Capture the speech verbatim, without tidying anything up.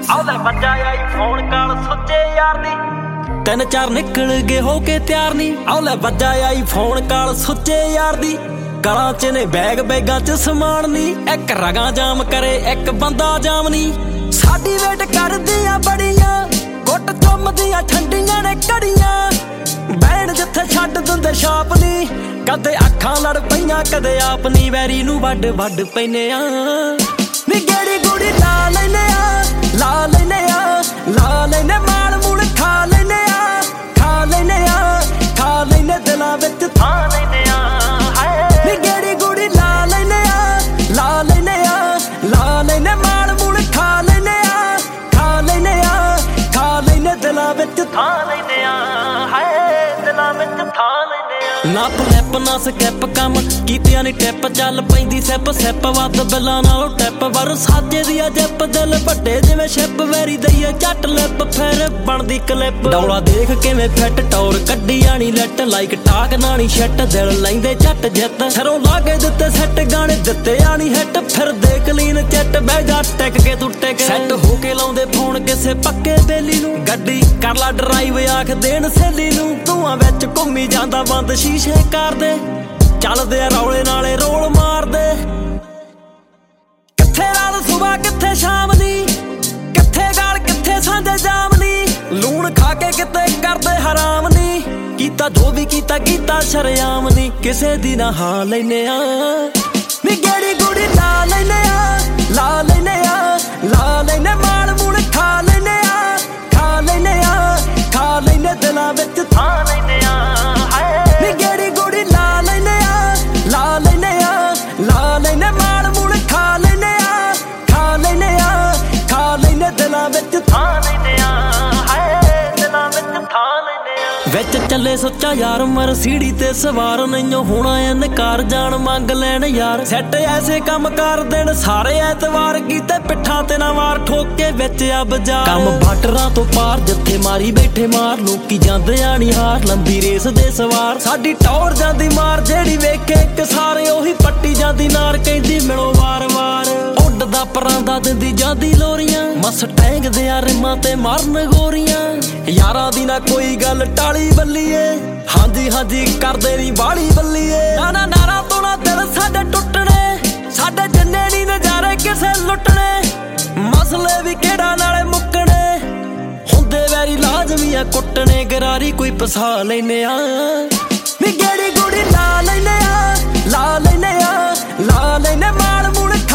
ਆਉਲੇ ਬੱਜਾ ਆਈ phone call ਸੁੱਚੇ ਯਾਰ ਦੀ ਤਿੰਨ ਚਾਰ ਨਿਕਲ ਗਏ ਹੋ ਕੇ ਤਿਆਰ ਨੀ ਆਉਲੇ ਬੱਜਾ ਆਈ ਫੋਨ ਕਾਲ ਸੁੱਚੇ ਯਾਰ ਦੀ ਗਲਾਂ ਚ ਨੇ ਬੈਗ ਬੈਗਾਂ ਚ ਸਮਾਨ ਨੀ ਇੱਕ ਰਗਾਂ ਜਾਮ ਕਰੇ ਇੱਕ ਬੰਦਾ ਜਾਮ ਨੀ ਸਾਡੀ ਵੇਟ ਕਰਦੀਆਂ ਬੜੀਆਂ ਗੁੱਟ ਚੁੰਮਦੀਆਂ ਠੰਡੀਆਂ ਨੇ ਕੜੀਆਂ ਬੈਣ ਜਿੱਥੇ ਛੱਡ ਦਿੰਦੇ ਛਾਪ ਨੀ ਕਦੇ ਅੱਖਾਂ ਲੜ ਪਈਆਂ ਕਦੇ ਆਪ ਨੀ ਵੈਰੀ ਨੂੰ ਵੱਡ ਵੱਡ ਪੈਨੇ ਆ ਨੀ ਗੇੜੀ ਗੁੜੀ ਲਾ ਲੈਨੇ ਆ ਲਾ ਲੈਨੇ ਆ ਲਾ ਲੈਨੇ ਮਾਲ ਮੂਲ ਖਾ ਲੈਨੇ ਆ ਖਾ ਲੈਨੇ ਆ ਖਾ ਲੈਨੇ ਦਿਲਾਂ ਵਿੱਚ ਥਾਂ ਲੈਨੇ ਆ ਹਾਏ ਨੀ ਗੇੜੀ ਗੁੜੀ ਲਾ ਲੈਨੇ ਆ ਲਾ ਲੈਨੇ ਆ ਲਾ ਲੈਨੇ ਮਾਲ ਮੂਲ ਖਾ ਲੈਨੇ ਆ ਖਾ ਲੈਨੇ ਆ ਖਾ ਲੈਨੇ ਦਿਲਾਂ ਵਿੱਚ ਥਾਂ ਲੈਨੇ ਆ ਹਾਏ ਦਿਲਾਂ ਵਿੱਚ ਥਾਂ ਲੈਨੇ ਆ ਨਾ ਪਲੈਪ ਨਾ ਸਕੈਪ ਕੰਮ ਕੀਤਿਆਂ ਨੀ ਟਿਪ ਚੱਲ ਪੈਂਦੀ ਸੈਪ ਸੈਪ ਵੱਧ ਬਿੱਲਾਂ ਨਾਲੋਂ ਟਿਪ ਵਰ ਸਾਜੇ ਦੀ ਆ ਜਿੱਪ ਦਿਲ ਵੱਡੇ ਜਿਵੇਂ ਸ਼ਿਪ ਵੈਰੀ ਦਈਏ ਝੱਟ ਲਿਪ ਫਿਰ ਬਣਦੀ ਕਲਿੱਪ ਡੌਲਾ ਦੇਖ ਕਿਵੇਂ ਫਿੱਟ ਟੌਰ ਕੱਢੀ ਆਣੀ ਲੈਟ ਲਾਈਕ ਟਾਕ ਨਾਣੀ ਸ਼ਿੱਟ ਦਿਲ ਲੈਂਦੇ ਝੱਟ ਜਿੱਤ ਸਰੋਂ ਲਾਗੇ ਦਿੱਤੇ ਸੈੱਟ ਗਾਣੇ ਦਿੱਤੇ ਆਣੀ ਹਿੱਟ ਫਿਰ ਦੇ ਕਲੀਨ ਚਿੱਟ ਬਹਿ ਜਾ ਟਿਕ ਕੇ ਤੂੰ ਟਿਕ ਸੈੱਟ ਹੋ ਕੇ ਲਾਉਂਦੇ ਫੋਨ ਕਿਸੇ ਪੱਕੇ ਬੇਲੀ ਨੂੰ ਗੱਡੀ ਕਰ ਲਾ ਡਰਾਈਵ ਆਖ ਦੇਣ ਸਹੇਲੀ ਨੂੰ ਧੂਆਂ ਵਿੱਚ ਘੁੰਮੀ ਜਾਂਦਾ ਬੰਦ ਸ਼ੀਸ਼ੇ ਕਰਦੇ ਚੱਲਦੇ ਆ ਰੌਲੇ ਨਾਲੇ ਰੋਲ ਮਾਰਦੇ ਕਿੱਥੇ ਰਾਤ ਸੁਬਹ ਕਿੱਥੇ ਸ਼ਾਮ ਦੀ ਕਿੱਥੇ ਗਾਲ ਕਿੱਥੇ ਸਾਂਝੇ ਜਾਮ ਨੀ ਲੂਣ ਖਾ ਕੇ ਕਿਤੇ ਕਰਦੇ ਹਰਾਮ ਨੀ ਕੀਤਾ ਜੋ ਵੀ ਕੀਤਾ ਕੀਤਾ ਸ਼ਰੇਆਮ ਨੀ ਕਿਸੇ ਦੀ ਨਾ ਹਾਂ ਲੈਨੇ ਆ ਨੀ ਗੇੜੀ ਗੁੜੀ ਲਾ ਲੈਨੇ ਆ ਲਾ ਲੈਨੇ ਆ ਲਾ ਲੈਨੇ ਮਾਲ ਮੂਲ ਖਾ ਲੈਨੇ ਆ ਖਾ ਲੈਨੇ ਆ ਖਾ ਲੈਨੇ ਦਿਲਾਂ ਵਿੱਚ ਥਾਂ ਲੈਨੇ ਆ ਹਾਏ ਨੀ ਗੇੜੀ ਗੁੜੀ ਲਾ ਲੈਨੇ ਆ ਲਾ ਲੈਨੇ ਆ ਲਾ ਲੈਨੇ ਮਾਲ ਮੂਲ ਖਾ ਲੈਨੇ ਆ ਖਾ ਲੈਨੇ ਆ ਖਾ ਲੈਨੇ ਦਿਲਾਂ ਵਿੱਚ ਥਾਂ ਲੈਨੇ ਆ ਹਾਏ ਦਿਲਾਂ ਵਿੱਚ ਥਾਂ ਲੈਨੇ ਆ ਵਿੱਚ ਚੱਲੇ ਸੋਚਾ ਯਾਰ ਮਰ ਸੀੜੀ ਤੇ ਸਵਾਰ ਨਹੀਂਓ ਹੋਣਾ ਇਨਕਾਰ ਜਾਣ ਮੰਗ ਲੈਣ ਯਾਰ ਸੈੱਟ ਐਸੇ ਕੰਮ ਕਰ ਦੇਣ ਸਾਰੇ ਐਤਵਾਰ ਕੀਤੇ ਪਿੱਠਾਂ ਤੇ ਨਾ ਵਾਰ ਠੋਕ ਕੇ ਵਿੱਚ ਆ ਬਾਜ਼ਾਰ ਕੰਮ ਬਾਟਰਾਂ ਤੋਂ ਪਾਰ ਜਿੱਥੇ ਮਾਰੀ ਬੈਠੇ ਮਾਰ ਲੋਕੀ ਜਾਂਦੇ ਆ ਨੀ ਹਾਰ ਲੰਬੀ ਰੇਸ ਦੇ ਸਵਾਰ ਸਾਡੀ ਟੌਰ ਜਾਂਦੀ ਮਾਰ ਜਿਹੜੀ ਵੇਖੇ ਇੱਕ ਸਾਰੇ ਉਹੀ ਪੱਟੀ ਜਾਂਦੀ ਨਾਰ ਕਹਿੰਦੀ ਮਿਲੋ ਵਾਰ-ਵਾਰ ਉੱਡਦਾ ਪਰਾਂਦਾ ਦਿੰਦੀ ਜਾਂਦੀ ਲੋਰੀਆਂ ਮਸ ਟੈਂਗਦੇ ਆ ਰਿਮਾਂ ਤੇ ਮਾਰਨ ਗੋਰੀਆਂ ਯਾਰਾਂ ਦੀ ਨਾ ਕੋਈ ਗੱਲ ਟਾਲੀ ਬੱਲੀਏ ਹਾਂਜੀ ਹਾਂਜੀ ਕਰਦੇ ਨੀ ਬਾਲੀ ਬੱਲੀਏ ਨਾ ਨਾ ਨਾਰਾ ਤੋਂ ਨਾ ਦਿਲ ਸਾਡੇ ਟੁੱਟਣੇ ਸਾਡੇ ਜਿੰਨੇ ਨੀ ਨਜ਼ਾਰੇ ਕਿਸੇ ਲੁੱਟਣੇ ਮਸਲੇ ਵੀ ਕਿਹੜਾ ਨਾਲੇ ਮੁੱਕਣੇ ਹੁੰਦੇ ਵੈਰੀ ਲਾਜ਼ਮੀ ਆ ਕੁੱਟਣੇ ਗਰਾਰੀ ਕੋਈ ਪਸਾ ਲੈਨੇ ਆ ਨੀ ਗੇੜੀ ਗੁੜੀ ਲਾ ਲੈਨੇ ਆ ਲਾ ਲੈਨੇ ਆ ਲਾ ਲੈਨੇ ਮਾਲ ਮੂਲ